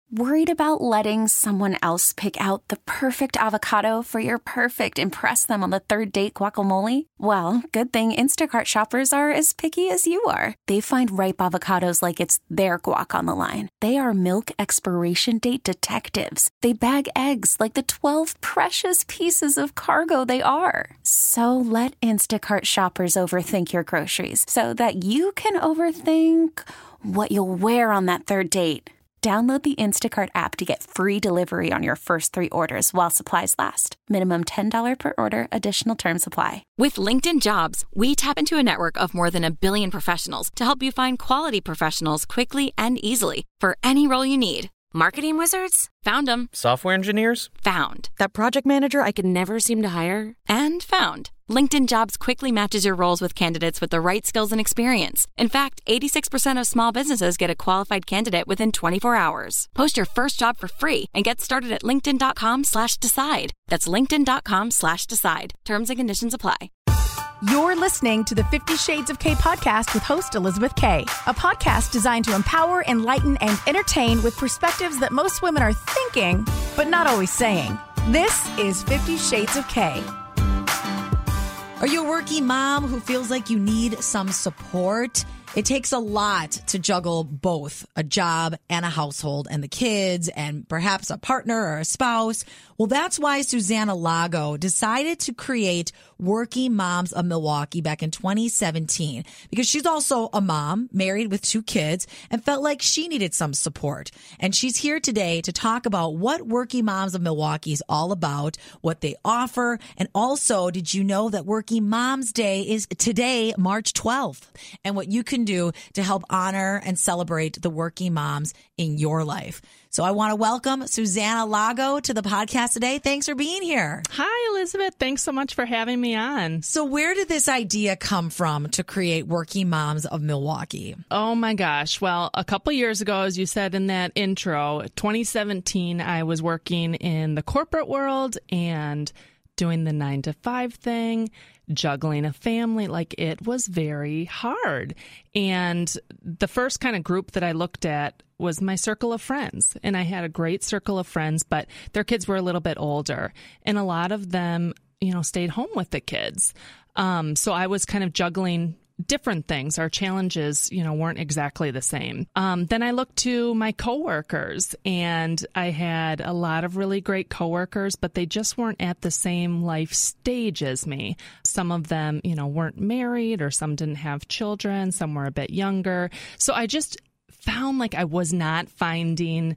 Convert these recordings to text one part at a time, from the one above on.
Worried about letting someone else pick out the perfect avocado for your perfect impress them on the third date guacamole? Well, good thing Instacart shoppers are as picky as you are. They find ripe avocados like it's their guac on the line. They are milk expiration date detectives. They bag eggs like the 12 precious pieces of cargo they are. So let Instacart shoppers overthink your groceries so that you can overthink what you'll wear on that third date. Download the Instacart app to get free delivery on your first 3 orders while supplies last. Minimum $10 per order. Additional terms apply. With LinkedIn Jobs, we tap into a network of more than 1 billion professionals to help you find quality professionals quickly and easily for any role you need. Marketing wizards? Found them. Software engineers? Found. That project manager I could never seem to hire? And found. LinkedIn Jobs quickly matches your roles with candidates with the right skills and experience. In fact, 86% of small businesses get a qualified candidate within 24 hours. Post your first job for free and get started at linkedin.com/decide. That's linkedin.com/decide. Terms and conditions apply. You're listening to the 50 Shades of K podcast with host Elizabeth K, a podcast designed to empower, enlighten, and entertain with perspectives that most women are thinking, but not always saying. This is 50 Shades of K. Are you a working mom who feels like you need some support? It takes a lot to juggle both a job and a household and the kids and perhaps a partner or a spouse. Well, that's why Susanna Lago decided to create Working Moms of Milwaukee back in 2017 because she's also a mom, married with 2 kids, and felt like she needed some support. And she's here today to talk about what Working Moms of Milwaukee is all about, what they offer, and also, did you know that Working Moms Day is today, March 12th, and what you can do to help honor and celebrate the working moms in your life. So I want to welcome Susanna Lago to the podcast today. Thanks for being here. Hi, Elizabeth. Thanks so much for having me on. So where did this idea come from to create Working Moms of Milwaukee? Oh, my gosh. Well, a couple years ago, as you said in that intro, 2017, I was working in the corporate world and doing the 9-to-5 thing, juggling a family. Like, it was very hard. And the first kind of group that I looked at was my circle of friends. And I had a great circle of friends, but their kids were a little bit older. And a lot of them, stayed home with the kids. So I was kind of juggling different things. Our challenges, weren't exactly the same. Then I looked to my coworkers, and I had a lot of really great coworkers, but they just weren't at the same life stage as me. Some of them, weren't married, or some didn't have children. Some were a bit younger. So I just found like I was not finding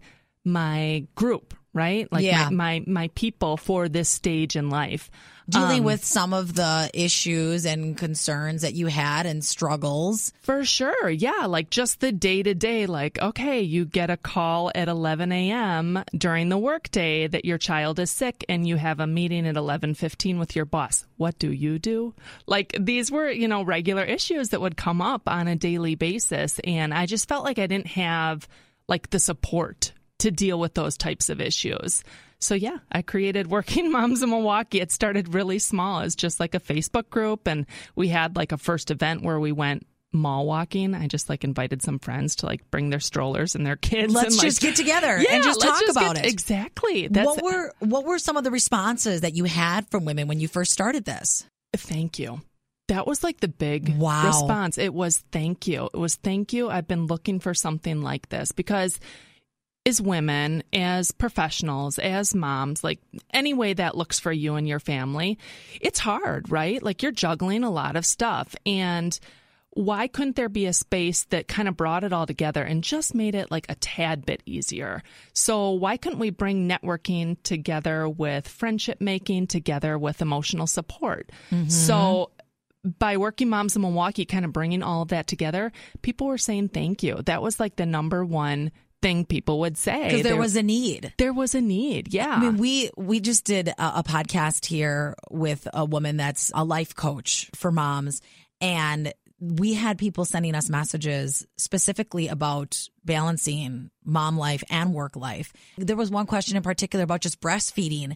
my group, right? Like my people for this stage in life. Dealing with some of the issues and concerns that you had and struggles. For sure. Yeah. Like just the day to day, like, okay, you get a call at 11 a.m. during the workday that your child is sick and you have a meeting at 11:15 with your boss. What do you do? Like these were, regular issues that would come up on a daily basis. And I just felt like I didn't have like the support to deal with those types of issues. So yeah, I created Working Moms of Milwaukee. It started really small as just like a Facebook group, and we had like a first event where we went mall walking. I just like invited some friends to like bring their strollers and their kids. Let's and, just get together yeah, and just talk about it. Exactly. What were some of the responses that you had from women when you first started this? Thank you. That was like the big response. It was thank you. It was thank you. I've been looking for something like this because as women, as professionals, as moms, like any way that looks for you and your family, it's hard, right? Like you're juggling a lot of stuff. And why couldn't there be a space that kind of brought it all together and just made it like a tad bit easier? So why couldn't we bring networking together with friendship making together with emotional support? Mm-hmm. So by Working Moms of Milwaukee kind of bringing all of that together, people were saying thank you. That was like the number one thing people would say. Because there was a need. There was a need, yeah. I mean, we just did a podcast here with a woman that's a life coach for moms, and we had people sending us messages specifically about balancing mom life and work life. There was one question in particular about just breastfeeding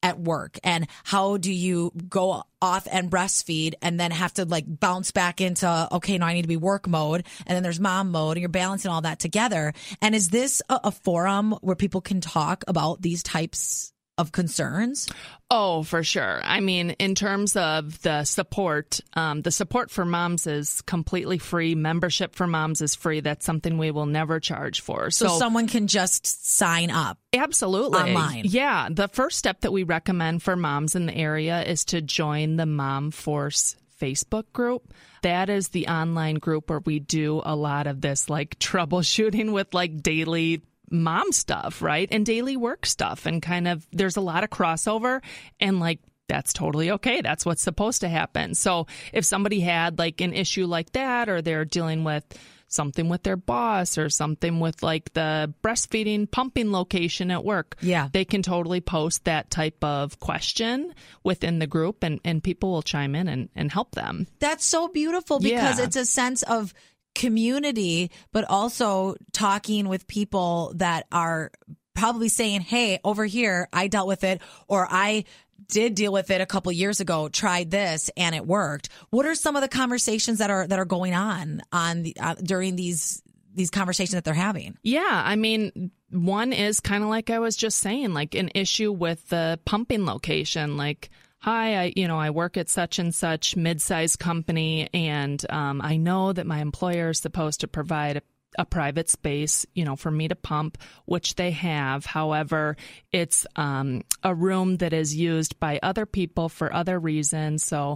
at work, and how do you go off and breastfeed and then have to like bounce back into, okay, now I need to be work mode, and then there's mom mode, and you're balancing all that together. And is this a forum where people can talk about these types of concerns? Oh, for sure. I mean, in terms of the support for moms is completely free. Membership for moms is free. That's something we will never charge for. So someone can just sign up. Absolutely. Online. Yeah. The first step that we recommend for moms in the area is to join the Mom Force Facebook group. That is the online group where we do a lot of this like troubleshooting with like daily mom stuff, right? And daily work stuff. And kind of there's a lot of crossover, and like that's totally okay. That's what's supposed to happen. So if somebody had like an issue like that, or they're dealing with something with their boss or something with like the breastfeeding pumping location at work, they can totally post that type of question within the group, and people will chime in and help them. That's so beautiful, because it's a sense of community, but also talking with people that are probably saying, hey, over here, I dealt with it, or I did deal with it a couple years ago, tried this and it worked. What are some of the conversations that are going on the, during these conversations that they're having? Yeah, I mean, one is kind of like I was just saying, like an issue with the pumping location, like, hi, I work at such and such mid-sized company, and I know that my employer is supposed to provide a private space, for me to pump, which they have. However, it's a room that is used by other people for other reasons. So,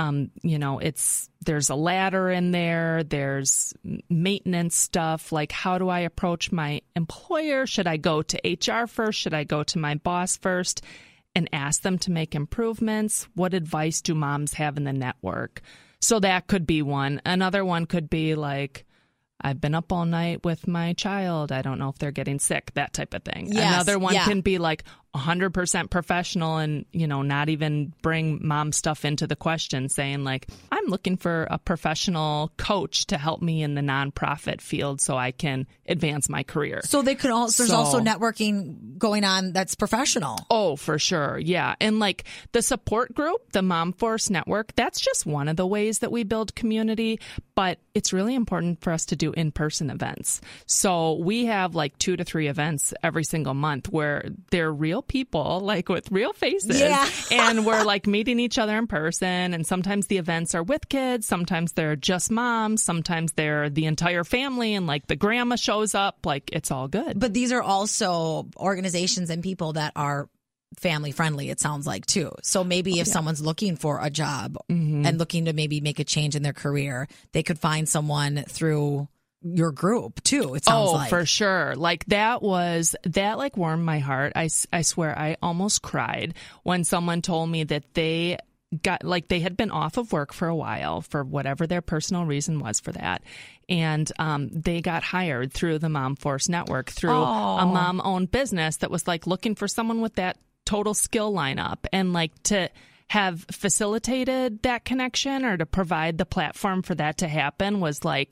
there's a ladder in there. There's maintenance stuff. Like, how do I approach my employer? Should I go to HR first? Should I go to my boss first and ask them to make improvements? What advice do moms have in the network? So that could be one. Another one could be like, I've been up all night with my child. I don't know if they're getting sick, that type of thing. Yes, another one can be like 100% professional and, not even bring mom stuff into the question, saying like, I'm looking for a professional coach to help me in the nonprofit field so I can advance my career. So they could also, there's also networking going on that's professional. Oh, for sure. Yeah. And like the support group, the Mom Force Network, that's just one of the ways that we build community. But it's really important for us to do in-person events. So we have like 2 to 3 events every single month where they're real people, like with real faces. Yeah. And we're like meeting each other in person. And sometimes the events are with kids. Sometimes they're just moms. Sometimes they're the entire family and like the grandma shows up. Like it's all good. But these are also organizations and people that are family friendly, it sounds like, too. So maybe if someone's looking for a job and looking to maybe make a change in their career, they could find someone through your group too, it sounds like. Oh, for sure. Like that like warmed my heart. I swear I almost cried when someone told me that they had been off of work for a while for whatever their personal reason was for that. And they got hired through the Mom Force Network, through a mom-owned business that was like looking for someone with that total skill lineup, and like to have facilitated that connection or to provide the platform for that to happen was like,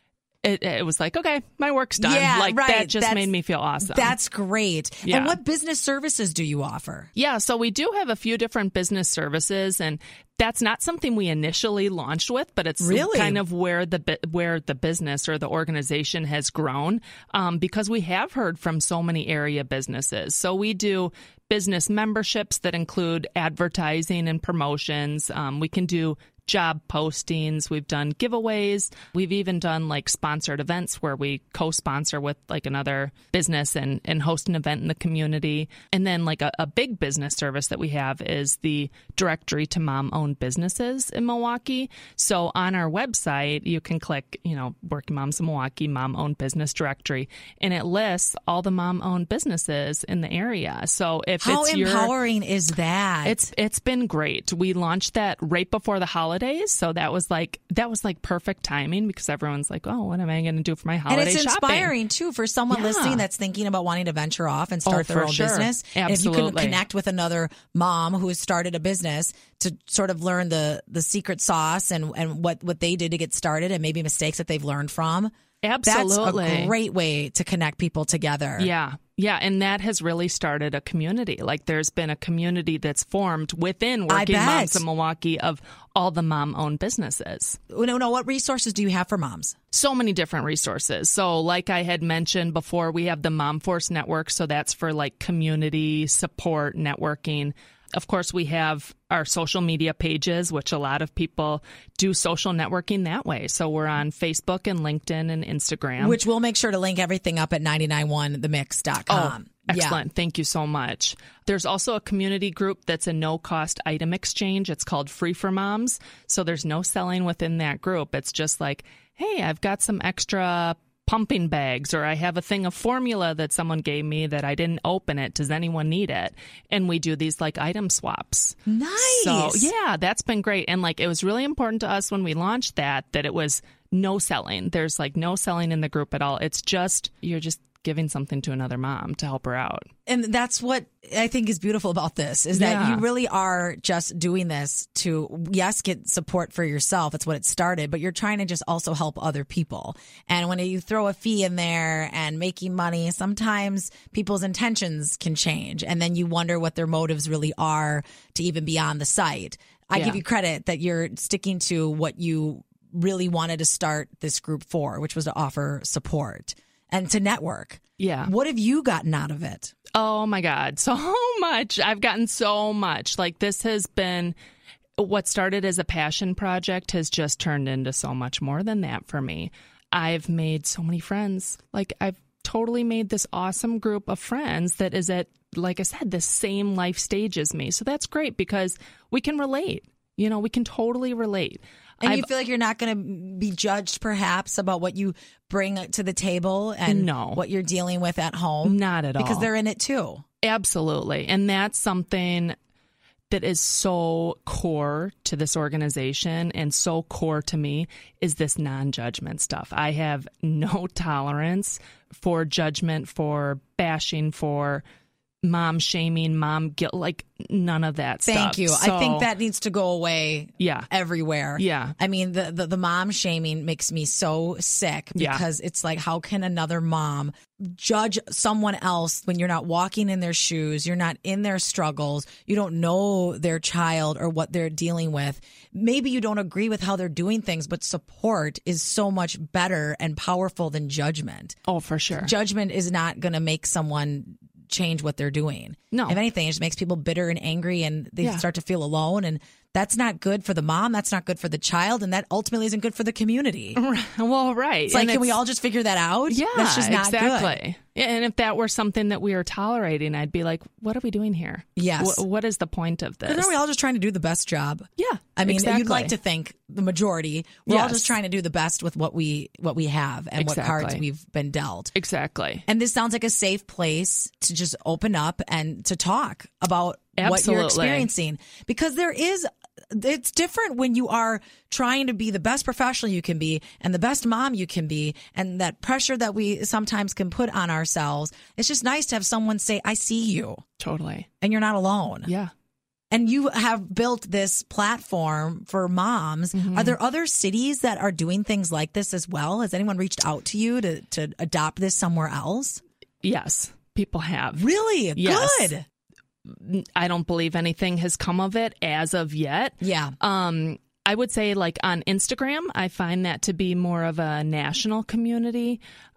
it was like, okay, my work's done. Yeah, like right. That just made me feel awesome. That's great. Yeah. And what business services do you offer? Yeah, so we do have a few different business services, and that's not something we initially launched with, but it's really kind of where the business or the organization has grown, because we have heard from so many area businesses. So we do business memberships that include advertising and promotions. We can do job postings. We've done giveaways. We've even done like sponsored events where we co-sponsor with like another business and host an event in the community. And then like a big business service that we have is the directory to mom-owned businesses in Milwaukee. So on our website, you can click, Working Moms in Milwaukee, mom-owned business directory, and it lists all the mom-owned businesses in the area. So if how empowering is that? It's been great. We launched that right before the holidays. So that was like perfect timing, because everyone's like, oh, what am I going to do for my holiday shopping? And it's inspiring too for someone listening that's thinking about wanting to venture off and start their own business. Absolutely. And if you can connect with another mom who has started a business to sort of learn the secret sauce and what they did to get started and maybe mistakes that they've learned from. Absolutely. That's a great way to connect people together. Yeah. Yeah, and that has really started a community. Like there's been a community that's formed within Working Moms of Milwaukee of all the mom-owned businesses. No, what resources do you have for moms? So many different resources. So like I had mentioned before, we have the Mom Force Network. So that's for like community support, networking. Of course, we have our social media pages, which a lot of people do social networking that way. So we're on Facebook and LinkedIn and Instagram. Which we'll make sure to link everything up at 991themix.com. Oh, excellent. Yeah. Thank you so much. There's also a community group that's a no-cost item exchange. It's called Free for Moms. So there's no selling within that group. It's just like, hey, I've got some extra pumping bags, or I have a thing of formula that someone gave me that I didn't open it. Does anyone need it? And we do these like item swaps. Nice. So yeah, that's been great. And like, it was really important to us when we launched that it was no selling. There's like no selling in the group at all. It's just, you're just giving something to another mom to help her out. And that's what I think is beautiful about this, is that you really are just doing this to, yes, get support for yourself. It's what it started, but you're trying to just also help other people. And when you throw a fee in there and making money, sometimes people's intentions can change. And then you wonder what their motives really are to even be on the site. I give you credit that you're sticking to what you really wanted to start this group for, which was to offer support and to network. Yeah. What have you gotten out of it? Oh my God, so much. I've gotten so much. Like this has been, what started as a passion project has just turned into so much more than that for me. I've made so many friends. Like I've totally made this awesome group of friends that is at, like I said, the same life stage as me. So that's great because we can relate. You know, we can totally relate. And you feel like you're not going to be judged, perhaps, about what you bring to the table and what you're dealing with at home? Not at all. Because they're in it too. Absolutely. And that's something that is so core to this organization and so core to me is this non-judgment stuff. I have no tolerance for judgment, for bashing, for mom shaming, mom guilt, like none of that stuff. Thank you. So, I think that needs to go away everywhere. Yeah. I mean, the mom shaming makes me so sick because it's like, how can another mom judge someone else when you're not walking in their shoes, you're not in their struggles, you don't know their child or what they're dealing with. Maybe you don't agree with how they're doing things, but support is so much better and powerful than judgment. Oh, for sure. Judgment is not going to make someone change what they're doing. No. If anything, it just makes people bitter and angry and they start to feel alone. And that's not good for the mom. That's not good for the child. And that ultimately isn't good for the community. Well, right. It's like, can we all just figure that out? Yeah, that's just not exactly. Yeah, and if that were something that we were tolerating, I'd be like, what are we doing here? Yes. What is the point of this? Aren't we all just trying to do the best job? Yeah. I mean, exactly. you'd like to think the majority, we're all just trying to do the best with what we have and what cards we've been dealt. Exactly. And this sounds like a safe place to just open up and to talk about what you're experiencing. Because it's different when you are trying to be the best professional you can be and the best mom you can be, and that pressure that we sometimes can put on ourselves. It's just nice to have someone say, I see you. Totally. And you're not alone. Yeah. And you have built this platform for moms. Mm-hmm. Are there other cities that are doing things like this as well? Has anyone reached out to you to adopt this somewhere else? Yes, people have. Really? Yes. Good. I don't believe anything has come of it as of yet. Yeah. I would say like on Instagram, I find that to be more of a national community.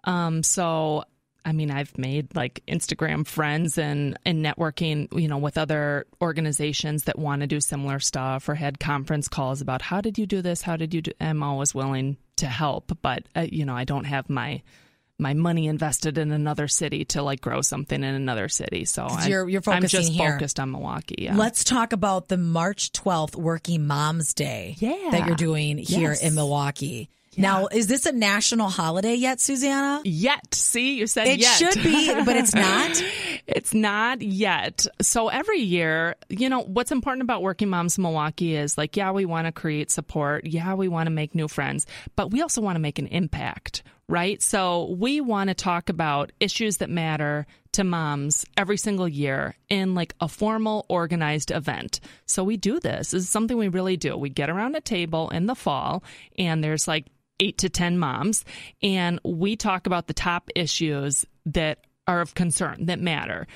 So, I mean, I've made like Instagram friends and networking, you know, with other organizations that want to do similar stuff, or had conference calls about how did you do this? How did you do? I'm always willing to help, but you know, I don't have my money invested in another city to like grow something in another city. So you're focusing I'm just here. focused on Milwaukee. Yeah. Let's talk about the March 12th Working Moms Day that you're doing here in Milwaukee. Yeah. Now, is this a national holiday yet, Susanna? Yet. See, you said it yet. It should be, but it's not. It's not yet. So every year, you know, what's important about Working Moms in Milwaukee is like, yeah, we want to create support. Yeah, we want to make new friends, but we also want to make an impact, right? So we want to talk about issues that matter to moms every single year in like a formal, organized event. So we do this. This is something we really do. We get around a table in the fall and there's like 8 to 10 moms, and we talk about the top issues that are of concern, that matter.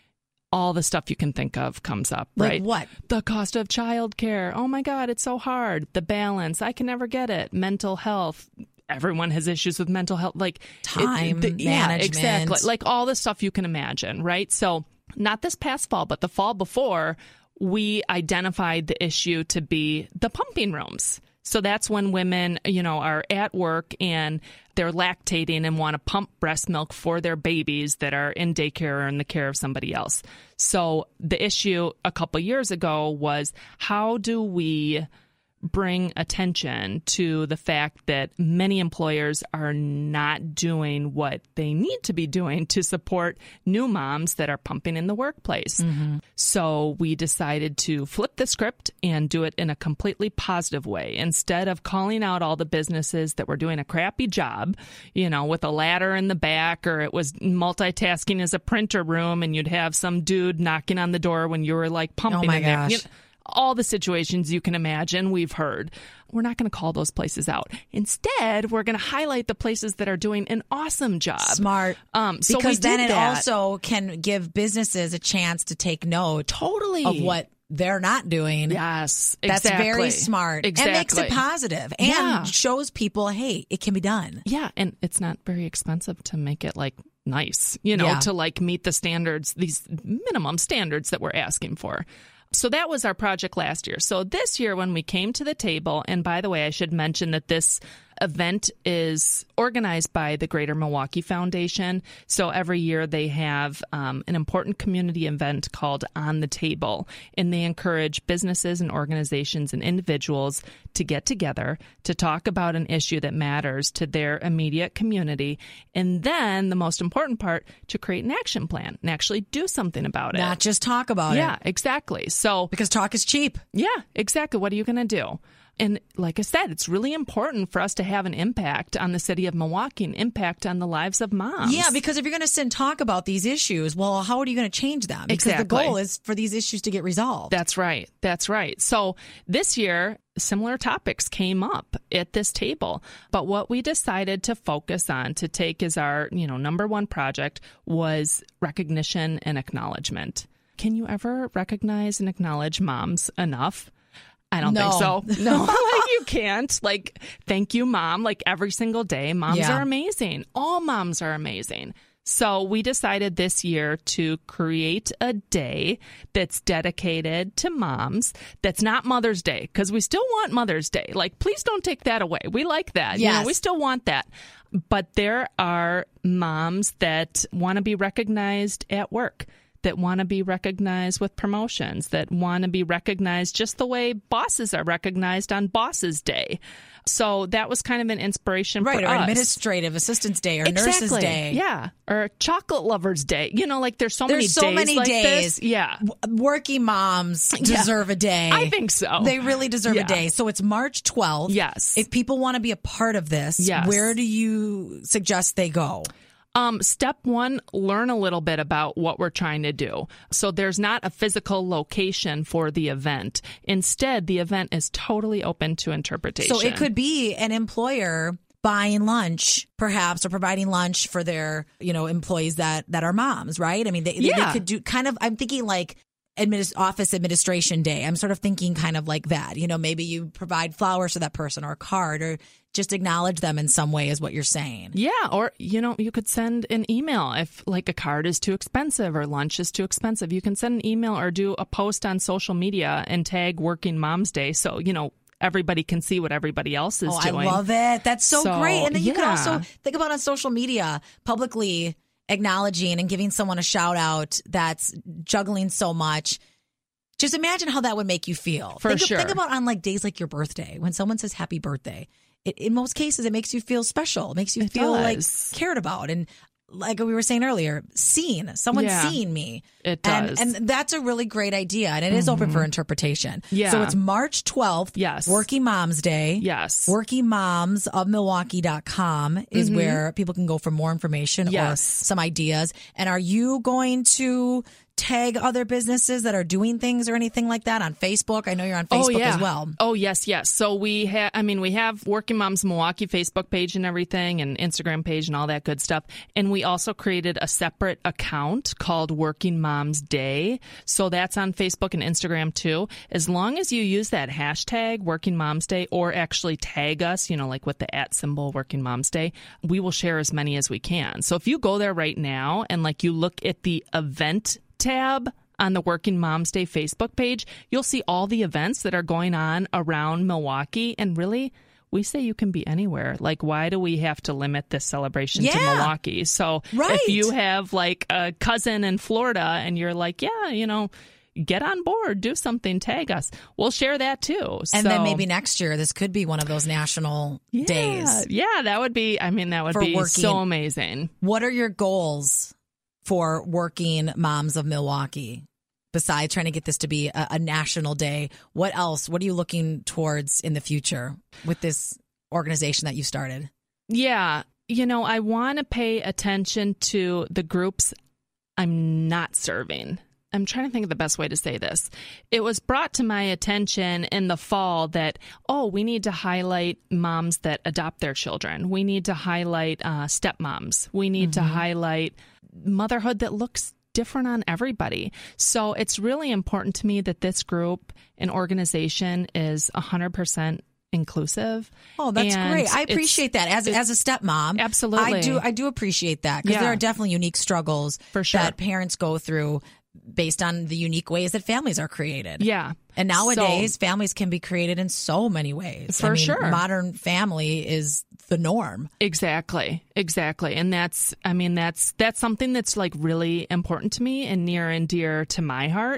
All the stuff you can think of comes up, right? Like what? The cost of childcare. Oh my God, it's so hard. The balance. I can never get it. Mental health. Everyone has issues with mental health. Like time management. Yeah, exactly. Like all the stuff you can imagine, right? So not this past fall, but the fall before, we identified the issue to be the pumping rooms. So that's when women, are at work and they're lactating and want to pump breast milk for their babies that are in daycare or in the care of somebody else. So the issue a couple years ago was, how do we bring attention to the fact that many employers are not doing what they need to be doing to support new moms that are pumping in the workplace. Mm-hmm. So we decided to flip the script and do it in a completely positive way. Instead of calling out all the businesses that were doing a crappy job, with a ladder in the back, or it was multitasking as a printer room and you'd have some dude knocking on the door when you were like pumping in there. All the situations you can imagine, we've heard. We're not going to call those places out. Instead, we're going to highlight the places that are doing an awesome job. Smart. So because then it also can give businesses a chance to take note of what they're not doing. Yes, exactly. That's very smart. Exactly. And makes it positive and shows people, hey, it can be done. Yeah, and it's not very expensive to make it nice, to meet the standards, these minimum standards that we're asking for. So that was our project last year. So this year when we came to the table, and by the way, I should mention that this event is organized by the Greater Milwaukee Foundation. So every year they have an important community event called On the Table, and they encourage businesses and organizations and individuals to get together to talk about an issue that matters to their immediate community. And then the most important part, to create an action plan and actually do something about it. Not just talk about it. Yeah, exactly. So because talk is cheap. Yeah, exactly. What are you going to do? And like I said, it's really important for us to have an impact on the city of Milwaukee, an impact on the lives of moms. Yeah, because if you're going to sit and talk about these issues, well, how are you going to change them? Because Exactly. the goal is for these issues to get resolved. That's right. That's right. So this year, similar topics came up at this table. But what we decided to focus on, to take as our, number one project, was recognition and acknowledgement. Can you ever recognize and acknowledge moms enough? I don't think so. No, you can't. Thank you, Mom. Every single day, moms are amazing. All moms are amazing. So we decided this year to create a day that's dedicated to moms. That's not Mother's Day, because we still want Mother's Day. Please don't take that away. We like that. Yes. We still want that. But there are moms that want to be recognized at work, that want to be recognized with promotions, that want to be recognized just the way bosses are recognized on Bosses Day. So that was kind of an inspiration for us. Right, or Administrative Assistants Day, or Nurses Day. Yeah, or Chocolate Lovers Day. There's so many days. Yeah. Working moms deserve a day. I think so. They really deserve a day. So it's March 12th. Yes. If people want to be a part of this, where do you suggest they go? Step one, learn a little bit about what we're trying to do. So there's not a physical location for the event. Instead, the event is totally open to interpretation. So it could be an employer buying lunch, perhaps, or providing lunch for their, employees that are moms, right? I mean, they could do kind of, I'm thinking office administration day. I'm sort of thinking kind of like that. Maybe you provide flowers to that person, or a card, or just acknowledge them in some way is what you're saying. Yeah. Or, you could send an email if a card is too expensive or lunch is too expensive. You can send an email or do a post on social media and tag Working Moms Day. So, everybody can see what everybody else is doing. I love it. That's so great. And then you can also think about on social media, publicly acknowledging and giving someone a shout out that's juggling so much. Just imagine how that would make you feel. Think about on days like your birthday, when someone says happy birthday. In most cases, it makes you feel special. It makes you feel cared about. And like we were saying earlier, seen. Someone's seen me. It does. And that's a really great idea. And it is open for interpretation. Yeah. So it's March 12th. Yes. Working Moms Day. Yes. WorkingMomsOfMilwaukee.com is where people can go for more information or some ideas. And are you going to tag other businesses that are doing things or anything like that on Facebook? I know you're on Facebook as well. Oh, yes. So we have Working Moms Milwaukee Facebook page and everything, and Instagram page and all that good stuff. And we also created a separate account called Working Moms Day. So that's on Facebook and Instagram too. As long as you use that hashtag Working Moms Day, or actually tag us, like with the @ symbol Working Moms Day, we will share as many as we can. So if you go there right now and you look at the event tab on the Working Moms Day Facebook page, you'll see all the events that are going on around Milwaukee. And really, we say you can be anywhere. Why do we have to limit this celebration to Milwaukee? So if you have a cousin in Florida and you're get on board, do something, tag us, we'll share that too. And then maybe next year, this could be one of those national days. Yeah, that would be so amazing. What are your goals for Working Moms of Milwaukee? Besides trying to get this to be a national day, what else? What are you looking towards in the future with this organization that you started? Yeah, I want to pay attention to the groups I'm not serving. I'm trying to think of the best way to say this. It was brought to my attention in the fall that, we need to highlight moms that adopt their children. We need to highlight stepmoms. We need to highlight motherhood that looks different on everybody. So it's really important to me that this group and organization is 100% inclusive. Oh, that's great. I appreciate that as a stepmom. Absolutely. I do appreciate that, because there are definitely unique struggles that parents go through based on the unique ways that families are created. Yeah. And nowadays, families can be created in so many ways. For sure. Modern family is the norm. Exactly. And that's something that's really important to me and near and dear to my heart,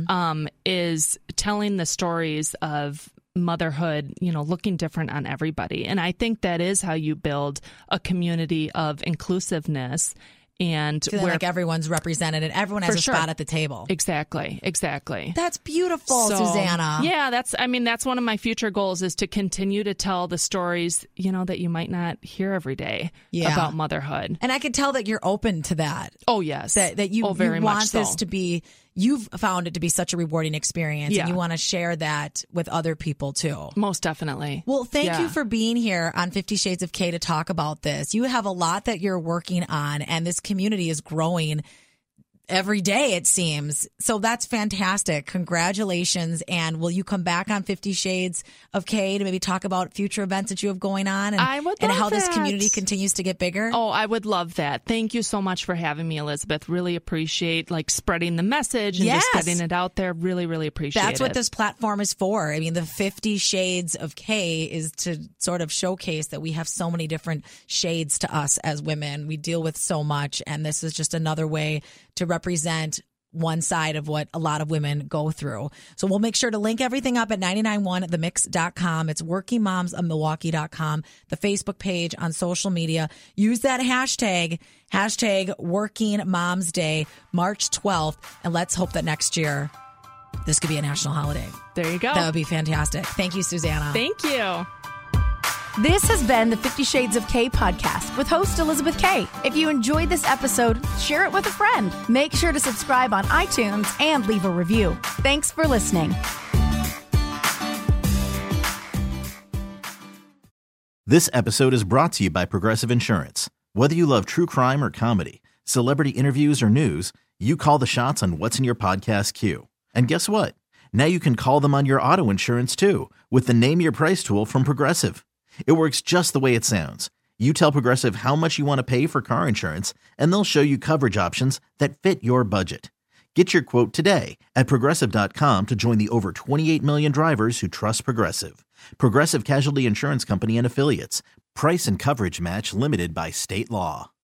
is telling the stories of motherhood, looking different on everybody. And I think that is how you build a community of inclusiveness. And feeling like everyone's represented and everyone has a spot at the table. Exactly. That's beautiful, Susanna. Yeah, that's one of my future goals, is to continue to tell the stories, that you might not hear every day about motherhood. And I can tell that you're open to that. Oh, yes. That you want this to be, you've found it to be such a rewarding experience, and you want to share that with other people too. Most definitely. Well, thank you for being here on 50 Shades of K to talk about this. You have a lot that you're working on, and this community is growing every day, it seems. So that's fantastic. Congratulations. And will you come back on 50 Shades of K to maybe talk about future events that you have going on, and, I would love how this that. community continues to get bigger? Oh, I would love that. Thank you so much for having me, Elizabeth. Really appreciate spreading the message and just getting it out there. Really, really appreciate it. That's what this platform is for. I mean, the 50 Shades of K is to sort of showcase that we have so many different shades to us as women. We deal with so much, and this is just another way to represent one side of what a lot of women go through. So we'll make sure to link everything up at 991themix.com. It's workingmomsofmilwaukee.com, the Facebook page, on social media. Use that hashtag Working Moms Day, March 12th. And let's hope that next year this could be a national holiday. There you go. That would be fantastic. Thank you, Susanna. Thank you. This has been the 50 Shades of K podcast with host Elizabeth K. If you enjoyed this episode, share it with a friend. Make sure to subscribe on iTunes and leave a review. Thanks for listening. This episode is brought to you by Progressive Insurance. Whether you love true crime or comedy, celebrity interviews or news, you call the shots on what's in your podcast queue. And guess what? Now you can call them on your auto insurance too, with the Name Your Price tool from Progressive. It works just the way it sounds. You tell Progressive how much you want to pay for car insurance, and they'll show you coverage options that fit your budget. Get your quote today at Progressive.com to join the over 28 million drivers who trust Progressive. Progressive Casualty Insurance Company and Affiliates. Price and coverage match limited by state law.